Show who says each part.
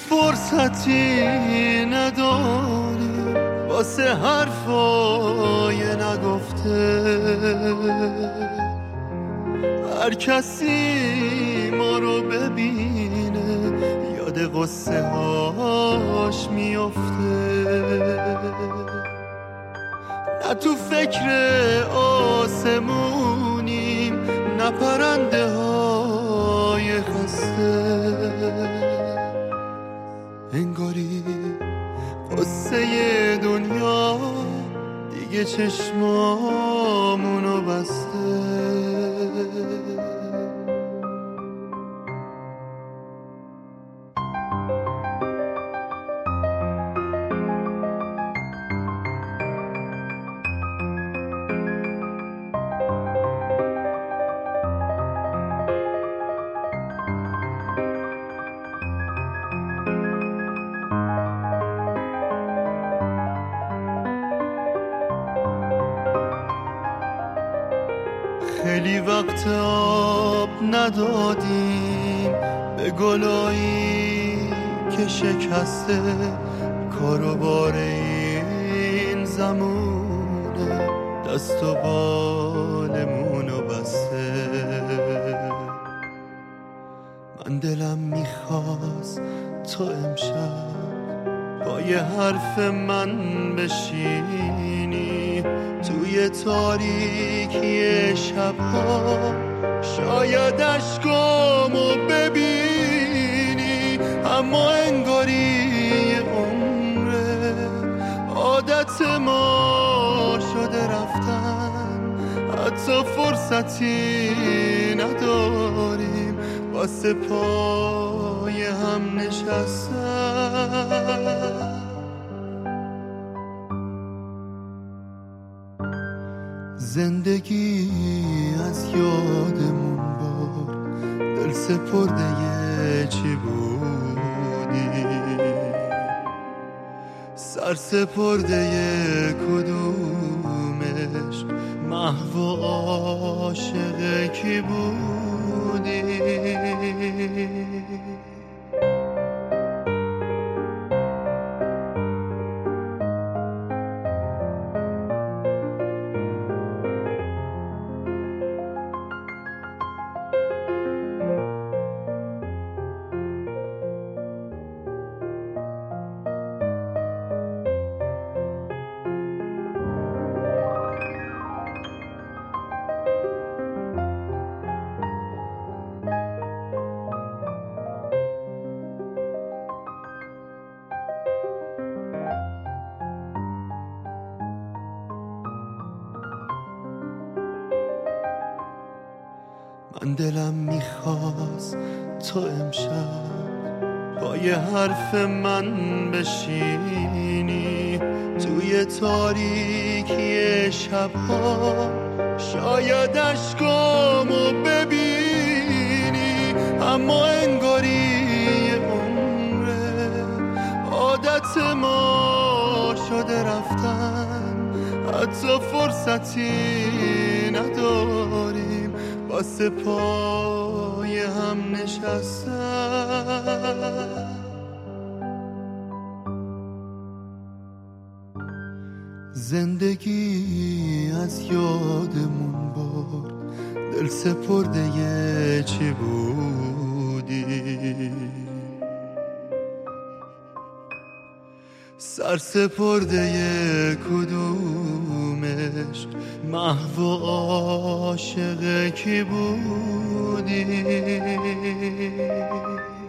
Speaker 1: فرصتی نداری واسه حرفای نگفته. هر کسی ما رو ببینه یاد قصه هاش میفته. نه تو فکر آسمونیم نه پرنده های خسته. انگاری قصه دنیا دیگه چشمامونو بسته. خیلی وقت آب ندادیم به گلایی که شکسته. کارو بار این زمونه دست و بالمونو بسته. من دلم میخواست تو امشب با یه حرف من بشینی توی تاریکی شبها. شاید اشکامو ببینی اما انگاری عمره عادت ما شده رفتن. حتی فرصتی نداریم واسه پای هم نشستن. زندگی از یادمون بار دل سپرده چی بودی. سر سپرده کدومش محو و عاشق کی بودی. من دلم میخواست تو امشب با یه حرف من بشینی توی تاریکی شبها. شاید اشکامو ببینی اما انگاری عمره عادت ما شده رفتن. حتی فرصتی نداریم واسه پای هم نشستن. زندگی از یادمون بار دل سپرده چی بودی. سر سپرده کدومش محو و عاشق کی بودی.